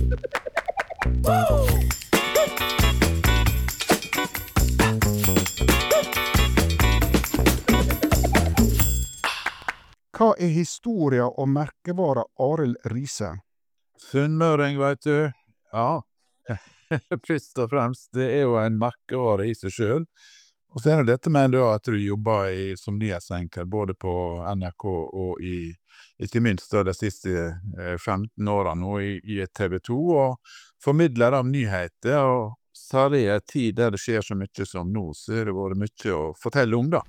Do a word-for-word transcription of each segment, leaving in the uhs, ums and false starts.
Hva er historia og merkevara Arild Riise? Sunnmøring, vet du. Ja, først og fremst, det er jo en merkevare i seg selv. Og så er det dette med da at du jobber i, som nyhetsanker, både på N R K og i, ikke minst da de siste eh, femten årene nå i, i T V to, og formidler av nyheter, og særlig i en tid der det skjer så mye som nå, så er det vært mye å fortelle om da.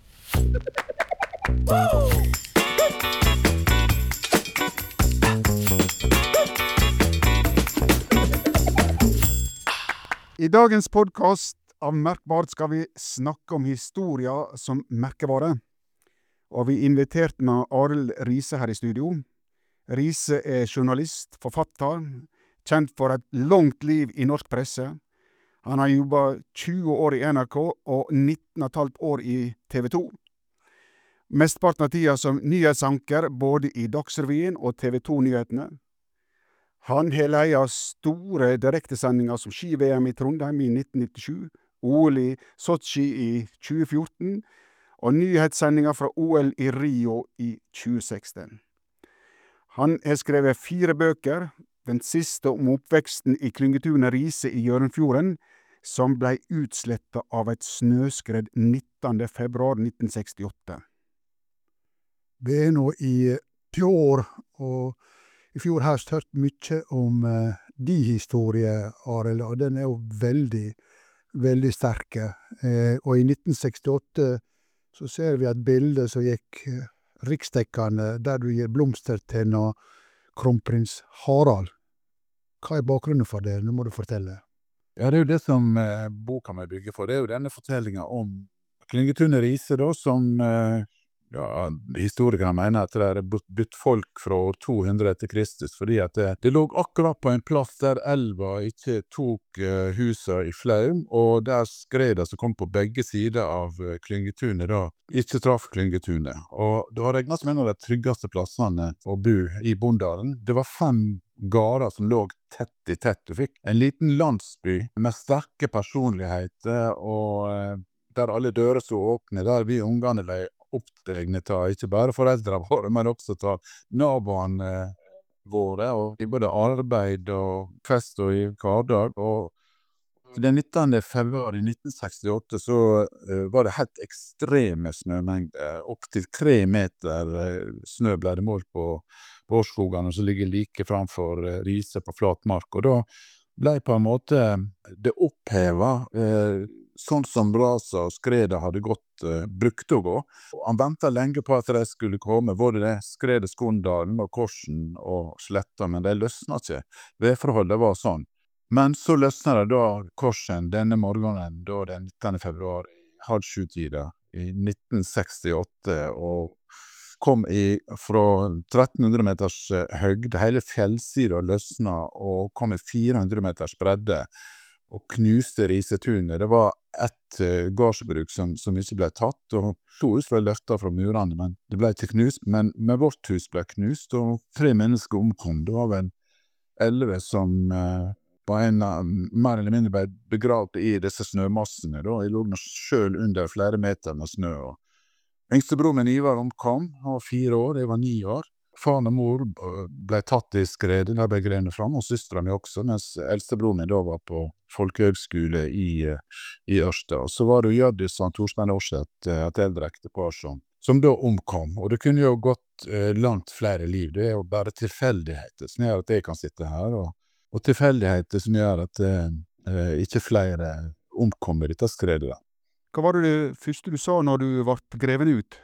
I dagens podcast av Merkbart skal vi snakke om historia som merkevare. Og vi inviterte med Arild Riise her i studio. Riise er journalist, forfatter, kjent for et langt liv i norsk presse. Han har jobbet tjue år i N R K og nitten og et halvt år i T V to. Mesteparten av tida som nyhetsanker både i Dagsrevyen og T V to-nyhetene. Han har leia store direktesendinger som ski-V M i Trondheim i nitten nittisju, O L i Sotsji i tjue fjorten, og nyhetssendinger fra O L i Rio i tjue seksten. Han har skrevet fire bøker, den siste om oppveksten i klyngetunet Riise i Hjørundfjorden, som blei utsletta av et snøskred nittende februar nitten sekstiåtte. Vi er nå i fjor, og i fjor høst hørt mye om uh, de historie, Arild, og den er jo veldig, veldig sterke. Eh, og i nitten sekstiåtte så ser vi et bilde som gikk uh, riksdekkende, der du gir blomster til nå kronprins Harald. Hva er bakgrunnen for det? Nå må du fortelle. Ja, det er jo det som eh, boka meg bygger for. Det er jo denne fortellingen om klyngetunet Riise da, som eh, ja, historikerne mener at det er bytt folk fra år to hundre etter Kristus, fordi at det, det lå akkurat på en plass der elva ikke tok uh, huset i flaum, og der skreda som kom på begge sider av uh, klyngetunet da, ikke traff klyngetunet. Og det var regnet som en av de tryggeste plassene å bo i Bondalen. Det var fem gårder som lå tett i tett. Du fikk en liten landsby med sterke personligheter, og uh, der alle dører så åpne, der vi ungene ble oppdregne til, ikke bare foreldre våre, men også til naboene våre, og i både arbeid og fest og i hverdag. Og den nittende februar i nitten sekstiåtte så uh, var det helt ekstreme snømengder, opp til tre meter uh, snø ble det målt på, på Årskogene, som ligger like framfor uh, Riise på flat mark, og da ble på en måte det opphevet, uh, sånn som rasa og skreda hadde gått, uh, brukt å gå. Og han ventet lenge på at de skulle komme, både det skredet Skondalen og Korsen og Sletta, men de løsnet ikke. Vedforholdet var sånn. Men så løsnet det da Korsen denne morgenen, da den nittende februar, halv sju-tida i nitten sekstiåtte, og kom i fra tretten hundre meters høgde, hele fjellsida løsnet, og kom i fire hundre meters bredde, og knuste Riisetunet. Det var ett uh, gårdsbruk som, som ikke ble tatt, og to hus ble løftet fra murene, men det ble ikke knust, men med vårt hus ble knust, og tre mennesker omkom. Det var vel elleve som uh, på en uh, mer eller mindre ble begravd i disse snømassene, da. Jeg lå nå selv under flere meter med snø, og yngstebror min Ivar omkom, han var fire år, jeg var ni år. Faren og mor ble tatt i skredet, der ble grenet fram, og søsteren min også, mens eldstebroren min da var på folkehøgskole i, i Ørsta. Og så var det jo Gjørdis og Torstein Aarseth, et eldre ektepar som, som da omkom, og det kunne jo gått eh, langt flere liv. Det er jo bare tilfeldigheter som gjør at jeg kan sitte her, og, og tilfeldigheter som gjør at eh, ikke flere omkom i dette skredet. Hva var det første du sa når du ble greven ut?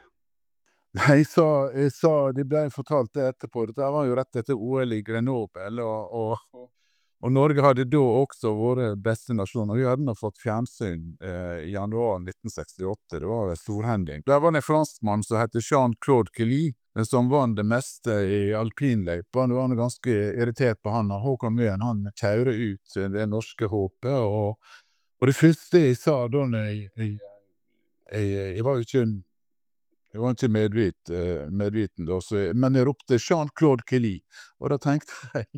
Jeg sa, jeg sa, de ble fortalt det etterpå, dette var jo rett etter O L i Grenoble, og, og, og Norge hadde da også vært beste nasjon, og vi hadde nå fått fjernsyn eh, i januar nitten sekstiåtte, det var en storhending. Der var det en franskmann som heter Jean-Claude Kelly, som vant det meste i alpinløypa. Det var ganske irritert på han, og Håkon Møen, han kjører ut det norske håpet, og, og det første jeg sa da, jeg, jeg, jeg, jeg var jo ikke Jeg var ikke medvit, uh, medviten da, så, men jeg ropte Jean-Claude Kelly, og da tenkte jeg,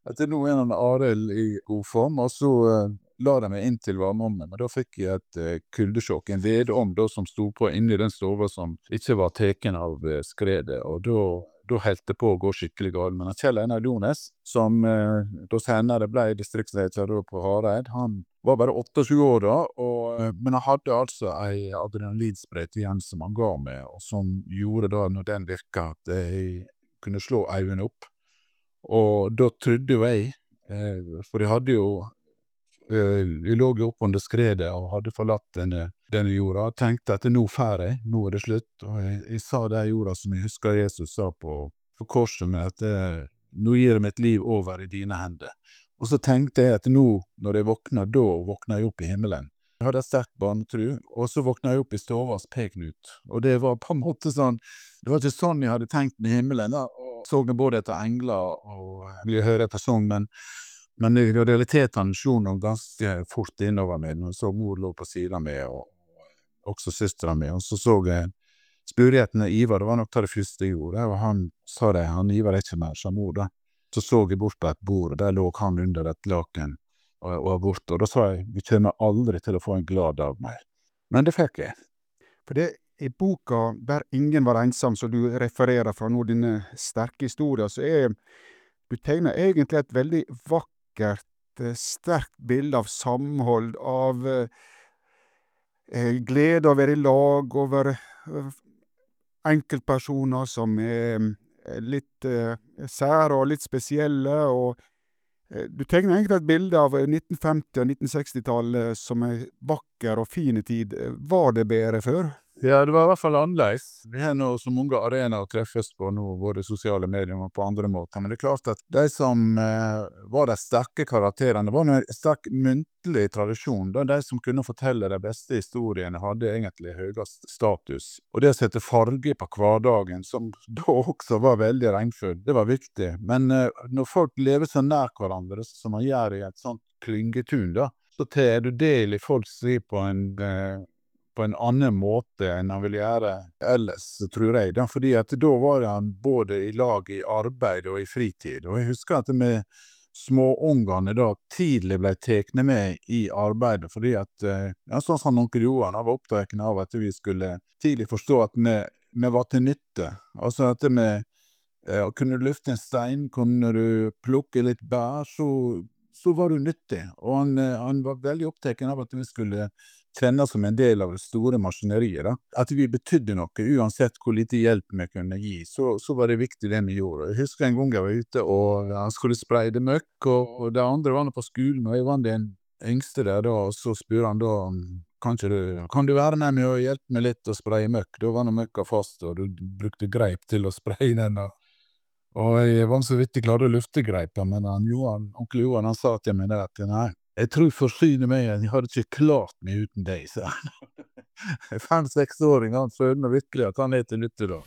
at det nå er en Arild i god form, og så eh, la de meg inn til varmeovnen, men da fikk jeg et eh, kuldesjokk, en vedovn da som sto på inni den stova som ikke var teken av eh, skredet, og da, da helt det på å gå skikkelig galt. Men Kjell Einar Jones, som eh, da senere ble distriktsleder da på Hareid, han var bare åttisju år da, og, eh, men han hadde altså ei adrenalinsprøyte igjen som han ga meg, og som gjorde da, når den virka, at jeg kunne slå øynene opp. Og da trodde jo jeg, eh, for jeg hadde jo, eh, jeg lå jo opp under skredet og hadde forlatt denne, denne jorda, og tenkte at nå fer jeg, nå er det slutt, og jeg, jeg sa det jorda som jeg husker Jesus sa på, på korset med at eh, nå gir jeg mitt liv over i dine hender. Og så tenkte jeg at nå, når jeg våkner, da våkner jeg opp i himmelen. Jeg hadde et sterkt barnetru, og så våkna jeg opp i stovas peknut, og det var på en måte sånn, det var ikke sånn jeg hadde tenkt med himmelen da, og så jeg både etter engler og ville høre etter sånn, men, men i realiteten slo noe ganske fort innover meg, når jeg så mor lå på siden med, og også søsteren min, og så så jeg spurigheten av Ivar, det var nok det første jeg gjorde, og han sa det, han Ivar er ikke mer som mor da. Så så jeg bort på et bord, og der lå han under et laken og, og var borte, og da sa jeg, vi kommer aldri til å få en glad dag mer. Men det fikk jeg. For det i boka Der ingen var ensam, som du refererer fra nå, denne sterke historien, så er du tegner egentlig et veldig vakkert, eh, sterkt bilde av samhold, av eh, glede å være i lag over eh, enkeltpersoner som er eh, litt eh, sære og litt spesielle, og eh, du tegner egentlig et bilde av nitten femti- og nitten seksti-tallet som ei vakker og fin tid. Var det bedre før? Ja, det var i hvert fall annerledes. Vi har nå så mange arenaer å treffes på nå, både sosiale medier og på andre måter, men det er klart at de som eh, var de sterke karakterene, det var en sterk muntlig tradisjon, da de som kunne fortelle de beste historiene hadde egentlig høyest status. Og det å sette farge på hverdagen, som da også var veldig regnfull, det var viktig. Men eh, når folk lever så nær hverandre, som man gjør i et sånt klyngetun, da, så tar du del i folks liv på en eh, på en annen måte enn han ville gjøre ellers, tror jeg, da, fordi at da var han både i lag i arbeid og i fritid, og jeg husker at med småungene da tidlig ble tekne med i arbeidet, fordi at, ja, sånn som onkel Johan, han var opptatt av at vi skulle tidlig forstå at vi, vi var til nytte, altså at vi ja, kunne du løfte en stein, kunne du plukke litt bær, så, så var du nyttig, og han, han var veldig opptatt av at vi skulle kjenne som en del av det store maskineriet, da. At vi betydde noe, uansett hvor lite hjelp vi kunne gi, så, så var det viktig det vi gjorde. Jeg husker en gang jeg var ute, og han skulle spreide møkk, og, og det andre var på skolen, og jeg var den yngste der da, og så spør han da, kan, du, kan du være med meg og hjelpe meg litt å spreie møkk? Da var noe møkka fast, og du brukte greip til å spreie den, og, og jeg var så vidt jeg klarte å lufte greipa, men han, Johan, onkel Johan, han sa til meg der at nei, jeg tror forsyne meg, jeg hadde ikke klart meg uten deg, sa han. Fem-seksåring, han føler virkelig at han er til nytte da.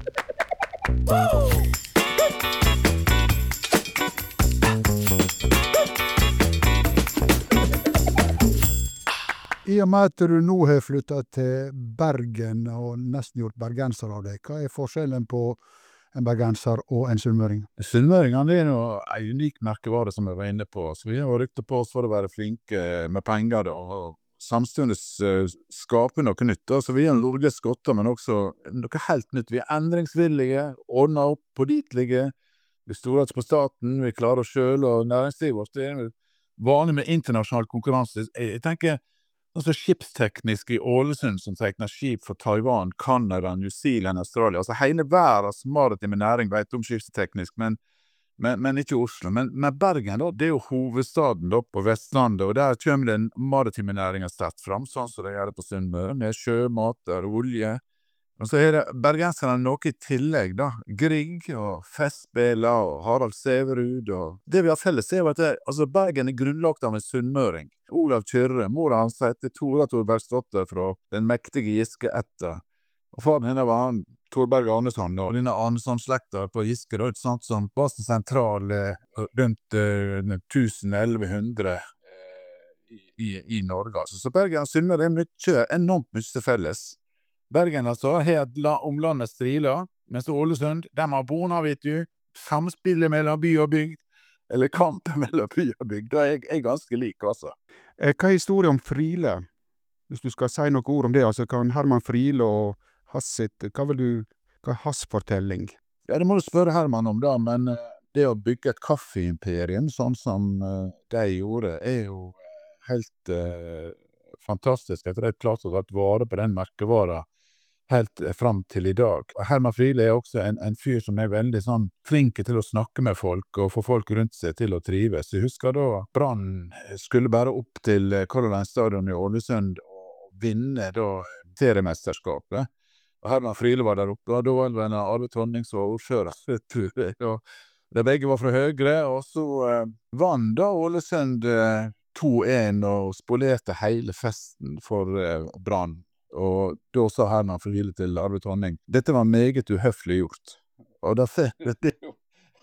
I og med at du nå har flyttet til Bergen og nesten gjort bergenser av deg, hva er forskjellen på en bergenser og en sunnmøring? Sunnmøringene er jo en unik merkevare som jeg var inne på, så vi har ryktet på oss for å være flinke med penger da, og samtidig uh, skape noe nytt da, så vi er en Norges skotter, men også noe helt nytt. Vi er endringsvillige, ordner opp, pålitelige, vi stoler ikke på staten, vi klarer oss selv, og næringslivet vårt er vanlig med internasjonal konkurranse. Jeg, jeg tenker, altså skipsteknisk i Ålesund som tegner skip for Taiwan, Kanada, New Zealand, Australia. Altså hele verdens maritime næring vet om skipsteknisk, men, men, men ikke Oslo. Men, men Bergen da, det er jo hovedstaden da på Vestlandet, og der kommer den maritime næringen sterkt fram, sånn som det gjør det på Sunnmøre, med sjømat, der, olje. Og så er det bergenserne noe i tillegg da, Grieg og Festspela og Harald Severud, og det vi har felles er jo at det, altså Bergen er grunnlagt av en sunnmøring. Olav Kyrre, mora hans heter Tora Torbergsdotter fra den mektige Giske-ætta. Og faren henne var han, Torberg Arneson, og denne Arneson-slekta på Giske, da, ikke sant, som var så sentral eh, rundt eh, tusen til elleve hundre eh, i, i Norge. Altså. Så Bergen og Sunnmøre er mye, enormt mye felles. Bergen altså, har et la, om landet striler, mens Ålesund, de har bona, vet du, samspillet mellom by og bygd, eller kampen mellom by og bygd, da er, er ganske lik, altså. Eh, Hva er historien om Friele? Hvis du skal si noen ord om det, altså kan Herman Friele og hans sitt, hva vil du, hva er hans fortelling? Ja, det må du spørre Herman om da, men eh, det å bygge et kaffeimperium, sånn som eh, de gjorde, er jo eh, helt eh, fantastisk, at de har klart å ta vare på den merkevaren helt eh, frem til i dag. Og Herman Friele er også en, en fyr som er veldig sånn flink til å snakke med folk, og få folk rundt seg til å trives. Jeg husker da Brann skulle bare opp til eh, Color Line Stadion i Ålesund og vinne da seriemesterskapet. Og Herman Friele var der oppe, og da var det vel Arve Tonning som var ordfører, tror jeg. Og de begge var fra Høyre, og så eh, vant da Ålesund eh, to en og spolerte hele festen for eh, Brann. Og da sa Herman Friele til Arve Tonning, dette var meget uhøflig gjort. Og da ser det jo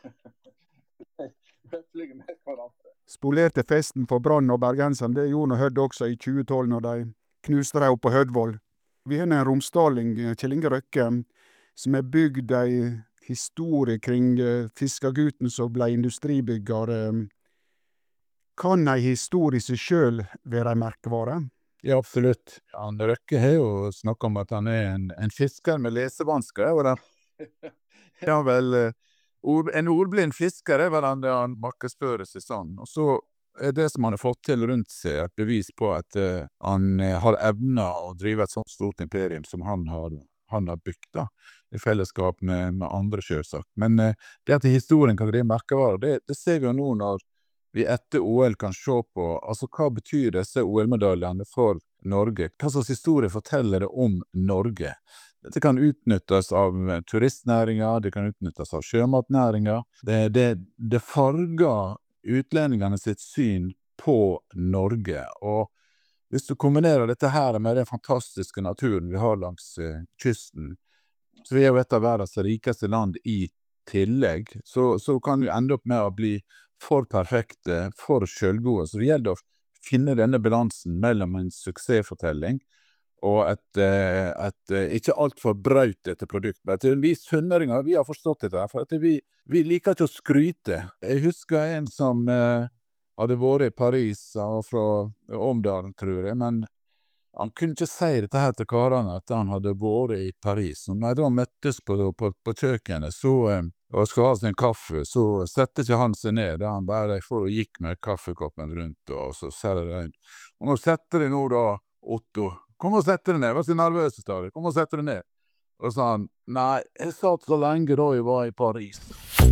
høflige med hverandre. Spolerte festen for Brann og bergenseren, det gjorde nå Hødd også i tjue tolv når de knuste dem opp på Hødvoll. Vi har en romsdaling, Kjell Inge Røkke, som har bygd ei historie kring eh, fiskergutten som ble industribygger. eh. Kan ei historie i seg sjøl være ei merkevare? Ja, absolutt. Han Røkke har jo snakket om at han er en, en fisker med lesevansker, og den ja vel, eh, ord, en ordblind fisker er vel han, det han markedsfører seg sånn. Og så er det som han har fått til rundt seg et bevis på at eh, han eh, har evnet å drive et sånt stort imperium som han har, han har bygd da, i fellesskap med, med andre selvsagt. Men eh, det at historien kan drive merkevarer, det, det ser vi jo nå når vi etter O L kan se på, altså hva betyr disse O L-medaljene for Norge? Hva slags historie forteller det om Norge? Dette kan utnyttes av turistnæringer, det kan utnyttes av sjømatnæringer. Det, det, det farger utlendingene sitt syn på Norge, og hvis du kombinerer dette her med den fantastiske naturen vi har langs eh, kysten, så vi er jo et av verdens rikeste land i tillegg, så, så kan vi ende opp med å bli for perfekte, for selvgode. Så det gjelder å finne denne balansen mellom en suksessfortelling og et, eh, et eh, ikke alt for brautete produkt. Men til vi sunnmøringer, vi har forstått dette her, for at vi, vi liker ikke å skryte. Jeg husker en som eh, hadde vært i Paris, han var fra Omdalen, tror jeg, men han kunne ikke si dette her til karene, at han hadde vært i Paris. Og når de da møttes på, på, på kjøkkenet, så, eh, og skulle ha sin kaffe, så sette ikke han seg ned, da han bare for og gikk med kaffekoppen rundt, og så ser det inn. Og nå setter de nå da, Otto, kom og sette deg ned, vær så nervøs, stadig, kom og sette deg ned. Og så sa han, nei, jeg satt så lenge da jeg var i Paris.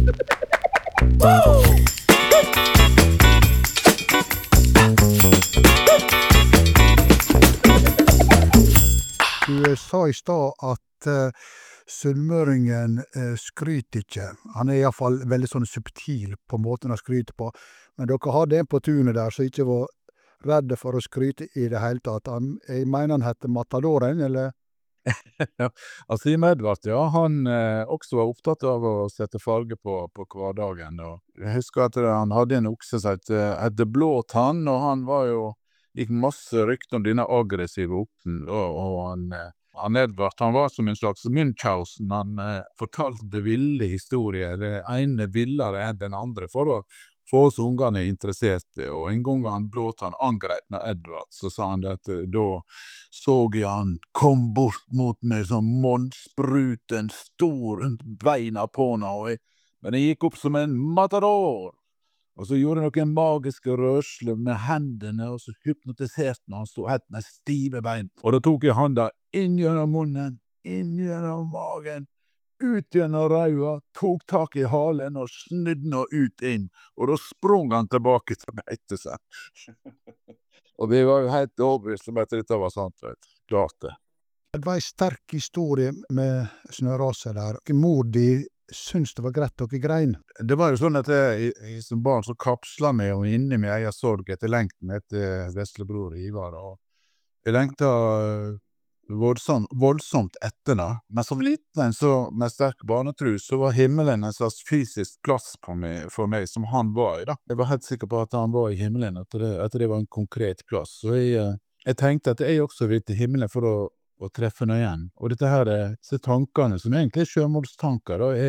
Du eh, sa i stad at eh, sunnmøringen eh, skryter ikke. Han er iallfall veldig sånn subtil på måten han skryter på. Men dere hadde en på tunet der som ikke var redde for å skryte i det hele tatt. Han, jeg mener han heter Matadoren, eller? Ja, altså Jim Edvard, ja, han eh, også var opptatt av å sette farge på, på hverdagen, og jeg husker at det, han hadde en okse som het, het Blåtann, og han var jo, gikk masse rykter om denne aggressive oksen, og, og han, eh, han Edvard, han var som en slags Münchhausen, han eh, fortalte ville historier, det ene villere enn den andre, for å få oss ungene interesserte, og en gang han Blåtann angrep med Edvard, så sa han at eh, da så jeg han kom bort mot meg som monnspruten stor rundt beina på henne, og jeg, men jeg gikk opp som en matador. Og så gjorde jeg noen magiske rørsler med hendene, og så hypnotiserte han, han stod helt med stive bein. Og da tok jeg handa inn gjennom munnen, inn gjennom magen, ut gjennom raua, tok tak i halen og snudde nå ut inn, og da sprang han tilbake til beite seg. Og vi var jo helt overbevist om at dette var sant, vet du. Klart det. Det var en sterk historie med snøraset der. Mor di syntes det var greit dere grein. Det var jo sånn at jeg, jeg som barn så kapsla meg og inni min egen sorg etter lengten etter veslebror Ivar, og jeg lengta voldsomt, voldsomt etter det. Men som liten så med sterk barnetro så var himmelen en slags fysisk plass på meg, for meg som han var i da. Jeg var helt sikker på at han var i himmelen, at det, at det var en konkret plass. Så jeg, jeg tenkte at jeg også ville til himmelen for å, å treffe noe igjen. Og dette her, disse tankene som egentlig er sjømålstanker, da, er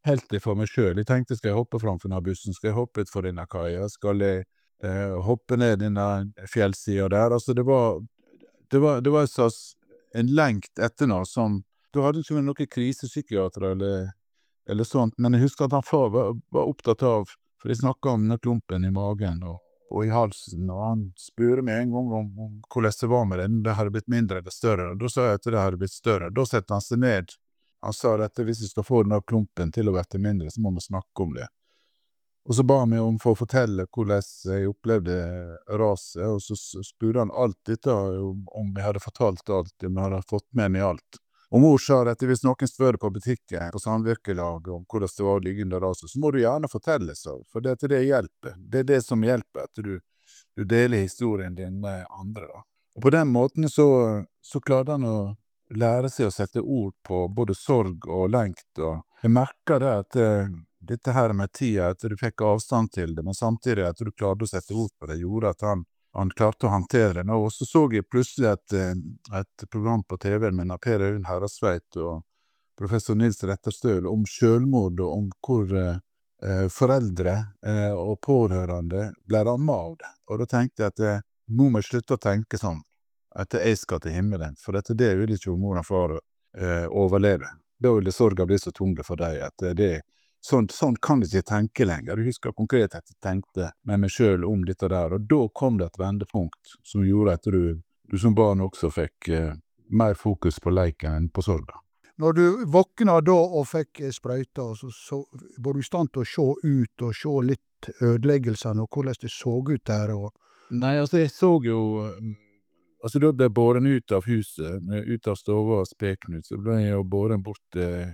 helt det for meg selv. Jeg tenkte, skal jeg hoppe framfor denne bussen? Skal jeg hoppe utfor denne kaia? Skal jeg eh, hoppe ned denne fjellsida der? Altså, det var, det var, det var en slags en lengt etter noe som, da hadde ikke vært noen krisepsykiater eller, eller sånt, men jeg husker at han far var, var opptatt av, for jeg snakket om denne klumpen i magen og, og i halsen, og han spurte meg en gang om, om hvordan det var med det, det hadde blitt mindre eller større, og da sa jeg at det hadde blitt større. Da sette han seg ned. Han sa at hvis vi skal få denne klumpen til å bli mindre, så må vi snakke om det. Og så ba han meg om for å fortelle hvordan jeg opplevde raset, og så spurte han alt dette om, om jeg hadde fortalt alt, om jeg hadde fått med meg alt. Og mor sa at hvis noen spør på butikken, på samvirkelaget, om hvordan det var å ligge under raset, så må du gjerne fortelle, så, for det, det hjelper. Det er det som hjelper, at du, du deler historien din med andre, da. Og på den måten så, så klarte han å lære seg å sette ord på både sorg og lengt, og jeg merket det at uh, dette her med tida, at du fikk avstand til det, men samtidig at du klarte å sette ord på det, gjorde at han Han klarte å håndtere det. Og så så jeg plutselig et, et program på T V med Per Øyvind Herresveit og professor Nils Retterstøl om selvmord, og om hvor eh, foreldre eh, og pårørende ble rammet av det. Og da tenkte jeg at eh, nå må jeg slutte å tenke sånn, at jeg skal til himmelen, for dette det vil ikke mor og far eh, overleve. Da vil det sorgen bli så tunge for deg, at det Sånn, sånn kan jeg ikke tenke lenger. Jeg husker konkret at jeg tenkte med meg selv om dette der, og da kom det et vendepunkt som gjorde at du, du som barn også fikk eh, mer fokus på leiken enn på sorgen. Når du våkna da og fikk sprøyta, så, så var du i stand til å se ut og se litt ødeleggelsene og hvordan det så ut der? Og Nei, altså jeg så jo Altså da ble jeg båren ut av huset, ut av stova og speknut, så ble jeg jo båren bort eh,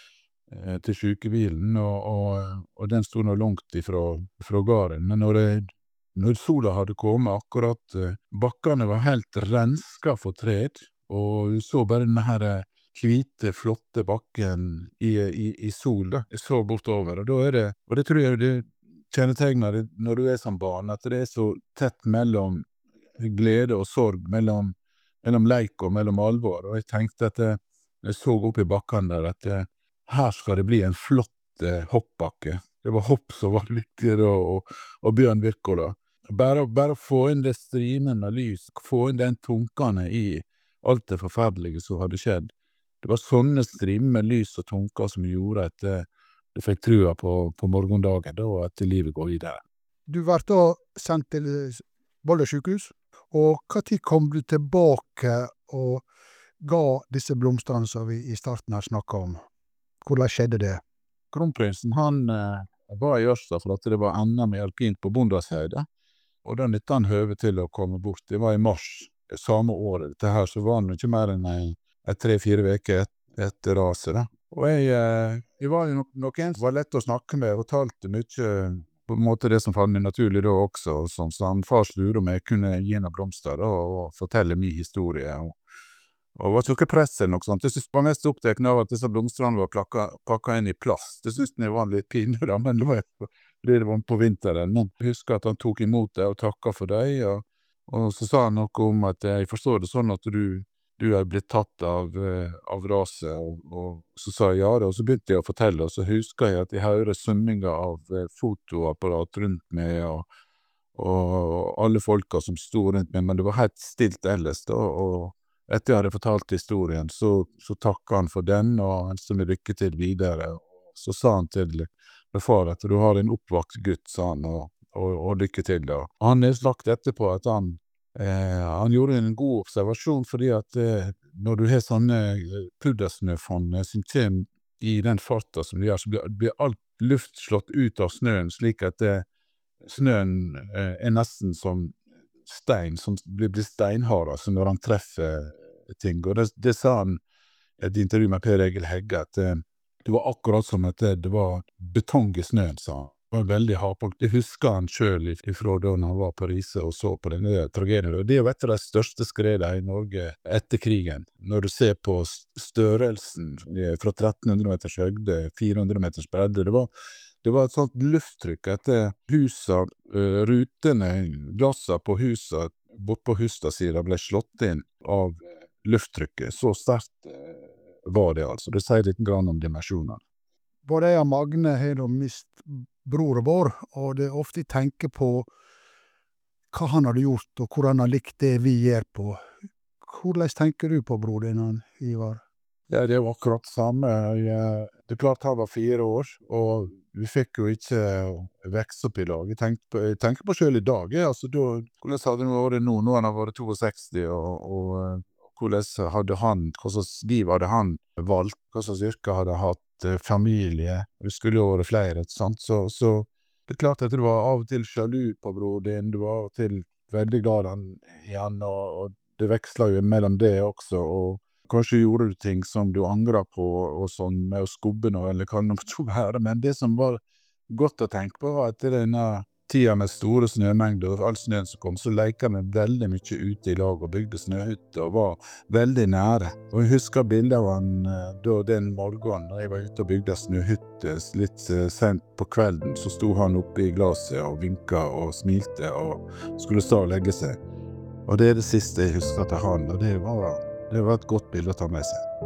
til sykebilen, og, og, og den stod nå langt ifra, ifra gården. Men når, jeg, når sola hadde kommet akkurat, bakkene var helt renska for tred, og du så bare denne her hvite, flotte bakken i, i, i sol, da. Jeg så bortover, og da er det, og det tror jeg det kjennetegner det når du er som barn, at det er så tett mellom glede og sorg, mellom, mellom leik og mellom alvor, og jeg tenkte at jeg, jeg så opp i bakken der, at jeg, her skal det bli en flott eh, hoppbakke. Det var hopp som var viktig da, og, og Bjørn Wirkola. Bare, bare få inn det strimen av lys, få inn den tunkene i alt det forferdelige som hadde skjedd. Det var sånne strimer med lys og tunker som gjorde at eh, det fikk trua på, på morgendagen, da, og at livet går videre. du ble da sendt til Volda sykehus, og hva tid kom du tilbake og ga disse blomstene som vi i starten her snakket om? Hvordan skjedde det? Kronprinsen, han eh, var i Ørsta for at det var enda mer alpint på Bondashøyde, og da nyttet han høve til å komme bort. Det var i mars, samme året. Dette her, så var han ikke mer enn en, en tre-fire veker et, etter raset, da. Og jeg, eh, jeg var jo nok, noen som var lett å snakke med, og talte mye, på en måte det som fant meg naturlig da også, og sånn, så han far slurde om jeg kunne gi noen blomster da, og fortelle min historie, og Og det var ikke noe press eller noe sånt. Jeg synes var mest opptatt av at disse blomstrene var plakka, pakka inn i plast. Det synes jeg var litt pinlig da, men det var fordi det var på vinteren. Men jeg husker at han tok imot det og takket for deg, og, og så sa han noe om at jeg forstår det sånn at du, du er blitt tatt av, uh, av raset, og, og så sa jeg ja det, og så begynte jeg å fortelle, og så husker jeg at jeg hører summinga av uh, fotoapparat rundt meg, og, og alle folka som stod rundt meg, men det var helt stilt ellers da, og etter jeg hadde fortalt historien, så, så takket han for den, og han som lykke til videre. Så sa han til min far at du har en oppvakt gutt, sa han, og, og, og lykke til da. Han er slagt etterpå at han, eh, han gjorde en god observasjon, fordi at eh, når du har sånne puddersnøfond som kommer i den farta som de gjør, så blir, blir alt luft slått ut av snøen, slik at eh, snøen eh, er nesten som stein, som blir, blir steinhard, altså når han treffer ting, og det, det sa han i et intervju med Per Egil Hegge, at det, det var akkurat som at det, det var betong i snøen, sa han. Det var veldig hardpåk. Det husker han selv ifra da han var på Riise og så på denne tragedien, og det er jo et av de største skredene i Norge etter krigen. Når du ser på størrelsen fra tretten hundre meters høgde, fire hundre meters bredde, det var Det var et sånt lufttrykk etter husa, uh, rutene, glassa på husa, bort på husta-sida ble slått inn av lufttrykket. Så sterkt uh, var det altså. Det sier litt grann om dimensjonene. både jeg og Magne har da mist broren vår, og det er ofte jeg tenker på hva han hadde gjort, og hvor han har likt det vi gjør på. Hvordan tenker du på bror din, han, Ivar? Ja, det var akkurat det samme. Jeg, det er klart han var fire år, og vi fikk jo ikke vekst opp i dag. Jeg tenker på, jeg tenker på selv i dag, ja, altså da, hvordan hadde det vært nå, nå han har vært sekstito, og, og eh, hvordan hadde han, hva slags liv hadde han valgt, hva slags yrke hadde hatt, eh, familie, vi skulle jo vært flere, ikke sant, så, så det er klart at du var av og til sjalu på bror din, du var av og til veldig glad han, i han, og, og det vekslet jo mellom det også, og kanskje gjorde du ting som du angret på, og sånn med å skubbe noe, eller hva det måtte være, men det som var godt å tenke på var at i denne tida med store snømengder, og all snøen som kom, så lekte vi veldig mye ute i lag og bygde snøhytter og var veldig nære. Og jeg husker bildet av han eh, da den morgenen, når jeg var ute og bygde snøhytter litt eh, sent på kvelden, så sto han oppe i glaset og vinket og smilte og skulle stå og legge seg. Og det er det siste jeg husker til han, og det var, det var et godt bilde å ta med seg.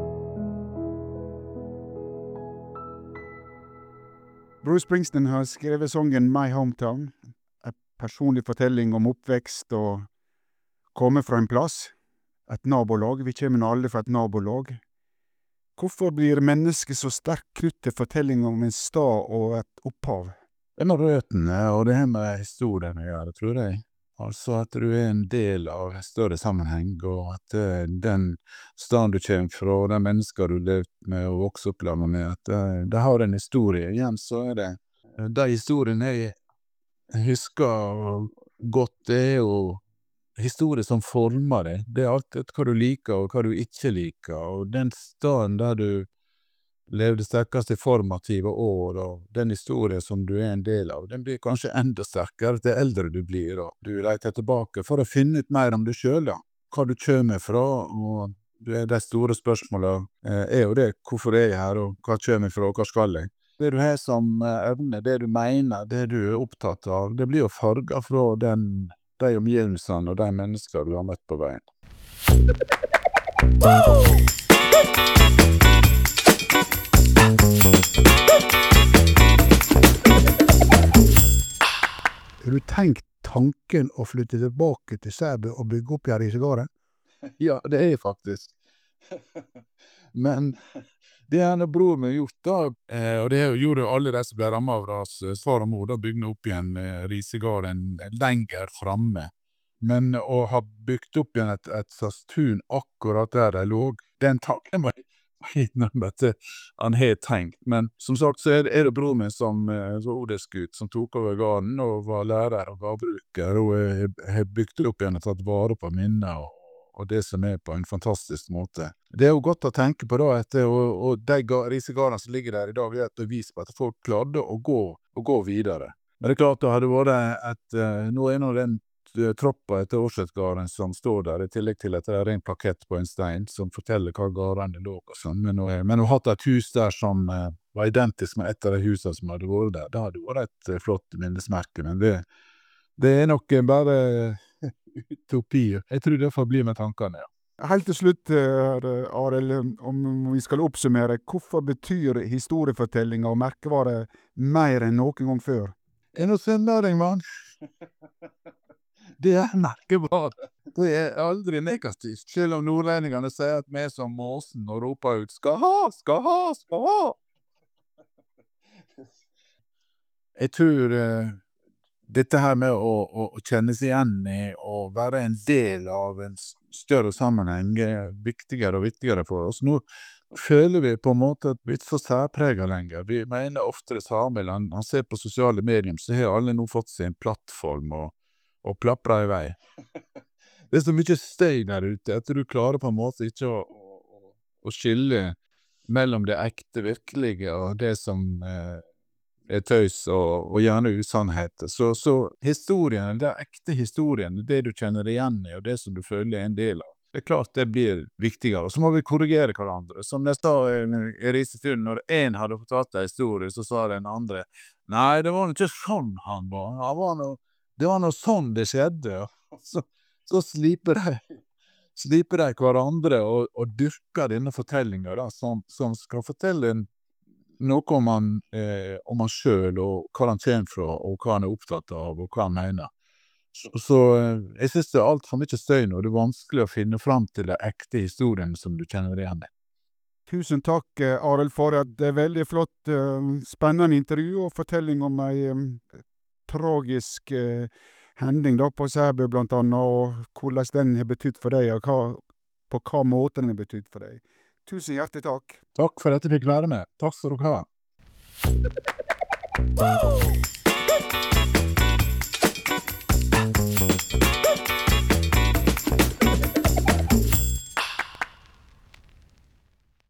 Bruce Springsteen har skrevet sangen My Hometown, en personlig fortelling om oppvekst og komme fra en plass, et nabolag. Vi kommer nå alle fra et nabolag. Hvorfor blir mennesket så sterkt knyttet til fortelling om en stad og et opphav? Det med røtene, og det her med historien å gjøre, tror jeg. Altså at du er en del av en større sammenheng, og at eh, den staden du kommer fra, og de mennesker du levd med og vokst opp sammen med, at eh, det har en historie. Igjen så er det, eh, de historiene jeg husker godt, det er jo historie som former deg. Det er alltid hva du liker og hva du ikke liker, og den staden der du levde sterkest i formative år, og den historien som du er en del av, den blir kanskje enda sterkere til eldre du blir, og du leter tilbake for å finne ut mer om deg selv, da. Hva du kommer fra, og det er de store spørsmålene, eh, er jo det, hvorfor er jeg her, og hva kommer jeg fra, og hva skal jeg? Det du har som eh, evne, det du mener, det du er opptatt av, det blir jo farget fra den, de omgivelsene og de mennesker du har møtt på veien. Har du tenkt tanken å flytte tilbake til Sæbø og bygge opp i Risegården? Ja, det er jeg faktisk. Men det har bror min gjort da, eh, og det gjorde jo alle de som ble rammet av ras, eh, far og mor, da bygde opp igjen eh, Risegården lenger framme. Men å ha bygd opp igjen et, et slags tun akkurat der de lå, den tanken var innrømme at han har tenkt, men som sagt så er det, er det bror min som eh, så odelsgutt som tok over gården og var lærer og gårdbruker, og jeg har bygd opp igjen og tatt vare på minner og, og det som er på en fantastisk måte. Det er jo godt å tenke på da, at det, og, og de risegårdene som ligger der i dag, er et bevis på at folk klarte å gå, å gå videre. Men det er klart det hadde vært et, nå er nå den troppa etter Årsetgarden som står der, i tillegg til at det er en plakett på en stein som forteller hva gårdene lå og sånn. Men, men å ha hatt et hus der som eh, var identisk med et av de husene som hadde vært der, det hadde vært et eh, flott minnesmerke, men det, det er nok bare utopi. Jeg tror det får bli med tankene, ja. Helt til slutt, Arild, om vi skal oppsummere, hvorfor betyr historiefortellinger og merkevare mer enn noen gang før? En og sunnmøring, mann! Det er merkevare. Det er aldri negativt, selv om nordlendingene sier at vi er som måsen og roper ut «skal ha, skal ha, skal ha». Jeg tror uh, dette her med å, å, å kjenne seg igjen i og være en del av en større sammenheng er viktigere og viktigere for oss. Nå føler vi på en måte at vi ikke får særpreget lenger. Vi mener ofte det samme. Han, han ser på sosiale medier, så har alle nå fått seg en plattform og og plapper i vei. Det er så mye støy der ute, at du klarer på en måte ikke å, å, å skille mellom det ekte, virkelige, og det som eh, er tøys og, og gjerne usannheter. Så, så historien, det ekte historien, det du kjenner igjen i, og det som du føler er en del av, det er klart det blir viktigere. Og så må vi korrigere hverandre. Som jeg sa i Risetun, når en hadde fortalt en historie, så sa den andre, nei, det var ikke sånn han var. Han var noe Det var noe sånn det skjedde, og så, så sliper de, sliper de hverandre og, og dyrker denne fortellingen da, som, som skal fortelle en, noe om han, eh, om han selv, og hva han kommer fra, og hva han er opptatt av, og hva han mener. Så, så eh, jeg synes det er alt for mye støy nå, det er vanskelig å finne fram til de ekte historiene som du kjenner igjen i. Tusen takk, eh, Arild, for et eh, veldig flott, eh, spennende intervju og fortelling om ei eh, tragisk eh, hending da på Sæbø blant annet, og hvordan den har betydd for deg, og hva, på hva måte den har betydd for deg. Tusen hjertelig takk. Takk for at jeg fikk være med. Takk skal dere ha.